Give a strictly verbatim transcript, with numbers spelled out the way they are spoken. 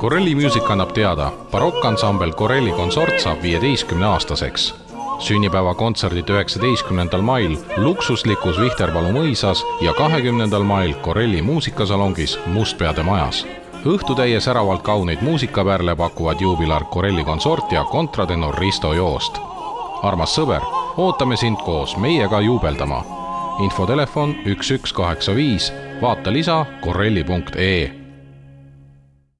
Corelli Music annab teada, barokkansambel Corelli Consort saab viieteistkümne aastaseks. Sünnipäevakontserdid üheksateistkümnendal mail luksuslikus Vihterpalu mõisas ja kahekümnendal mail Corelli muusikasalongis Mustpeade majas. Õhtutäie säravalt kauneid muusikapärle pakuvad juubilar Corelli Consort ja kontratenor Risto Joost. Armas sõber, ootame sind koos meiega juubeldama. Infotelefon üks üks kaheksa viis, vaata lisa corelli punkt ee.